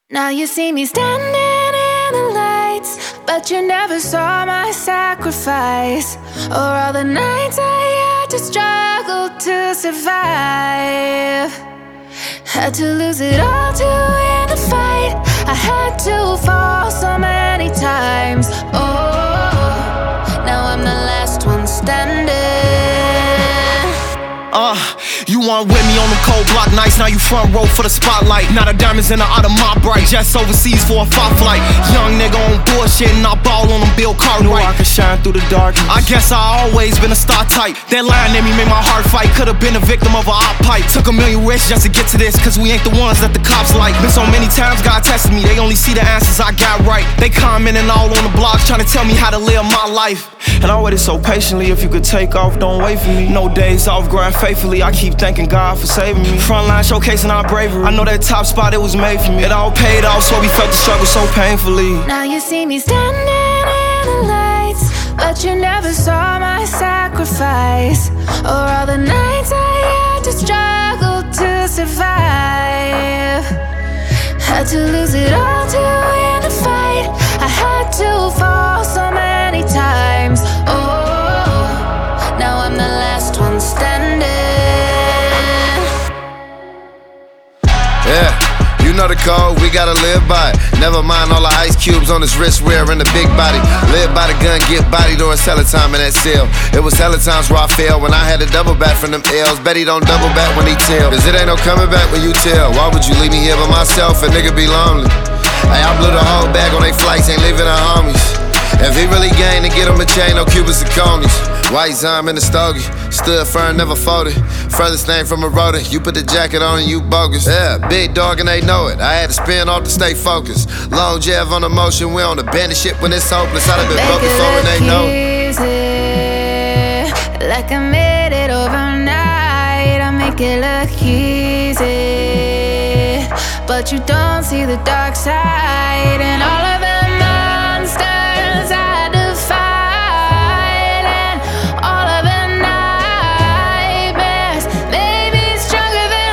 Now you see me standing in the lights, but you never saw my sacrifice, or all the nights I had to struggle to survive. Had to lose it all to win the fight. I had to fall so many times. Oh, now I'm the last one standing. You weren't with me on them cold block nights. Now you front row for the spotlight. Now the diamonds in the out of my bright. Jets overseas for a fight flight. Young nigga on bullshit and I ball on them Bill Cartwright. Knew I could shine through the darkness. I guess I always been a star type. That line in me made my heart fight. Could've been a victim of a op pipe. Took a million risks just to get to this, cause we ain't the ones that the cops like. Been so many times God tested me, they only see the answers I got right. They commenting all on the blogs trying to tell me how to live my life. And I waited so patiently. If you could take off, don't wait for me. No days off, grind faithfully. I keep thanking God for saving me. Frontline showcasing our bravery. I know that top spot, it was made for me. It all paid off, so we felt the struggle so painfully. Now you see me standing in the lights, but you never saw my sacrifice, or all the nights I had to struggle to survive. Had to lose it all to win the fight. I had to fall so many times. Oh, now I'm the last one standing. Yeah, you know the code, we gotta live by it. Never mind all the ice cubes on his wrist wearing the big body. Live by the gun, get body during hella time in that cell. It was hella times where I failed when I had to double back from them L's. Bet he don't double back when he tell, cause it ain't no coming back when you tell. Why would you leave me here by myself? A nigga be lonely. Hey, I blew the whole bag on they flights, ain't leaving the homies. If he really gained to get him a chain, no Cubans and conies. White Zime in the stogie, stood firm, never folded. Furthest thing from a rotor, you put the jacket on and you bogus. Yeah, big dog and they know it. I had to spin off to stay focused. Long Jeff on the motion, we on the bandit shit when it's hopeless. I'd have been broke before and they know it. Like I made it overnight, I make it look easy, but you don't see the dark side and all of the monsters I defied, and all of the nightmares made me stronger than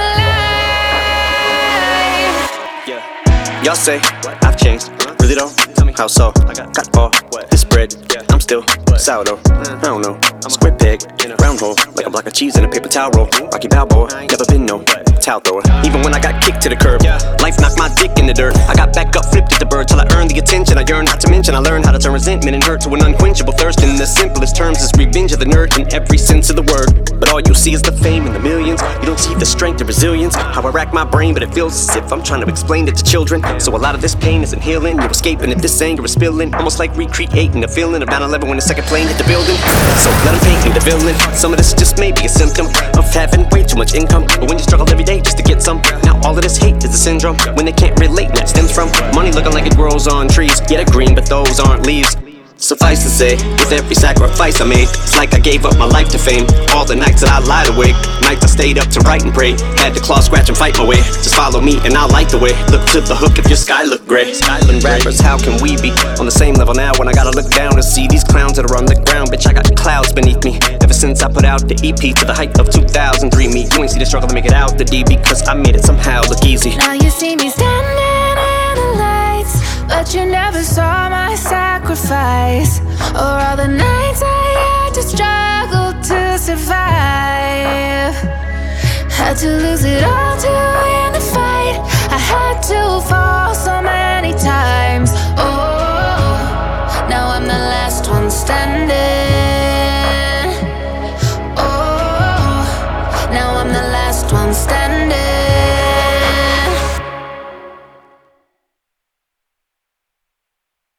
life. Yeah, y'all say I've changed, really though? Tell me how so? Got all this bread, I'm still sourdough. I don't know, square peg, round hole, like a block of cheese in a paper towel roll. Rocky Balboa, never been no towel thrower. Even when I got kicked to the curb, life knocked my dick in the dirt. I got back up, flipped at the bird till I earned the attention I yearned. Not to mention I learned how to turn resentment and hurt to an unquenchable thirst. In the simplest terms, is revenge of the nerd in every sense of the word. But all you see is the fame and the millions. You don't see the strength and resilience. How I rack my brain, but it feels as if I'm trying to explain it to children. So a lot of this pain isn't healing. You're escaping if this anger is spilling. Almost like recreating the feeling of 9/11 when the second plane hit the building. So let them paint me the villain. Some of this just may be a symptom of having way too much income. But when you struggle every day just to get some, now all of this hate is a syndrome. When they can't relate, and that stems from money looking like it grows on trees. Yeah, they're green, but those aren't leaves. Suffice to say, with every sacrifice I made, it's like I gave up my life to fame. All the nights that I lied awake, nights I stayed up to write and pray. Had to claw, scratch, and fight my way. Just follow me and I'll light the way. Look to the hook if your sky look gray. Skyland rappers, how can we be on the same level now when I gotta look down and see these clowns that are on the ground? Bitch, I got clouds beneath me. Ever since I put out the EP to the height of 2003, me, you ain't see the struggle to make it out the D, because I made it somehow look easy. Now you see me standing in the lights, but you never saw my sacrifice, or all the nights I had to struggle to survive. Had to lose it all to win the fight. I had to fall so many times. Oh, now I'm the last one standing.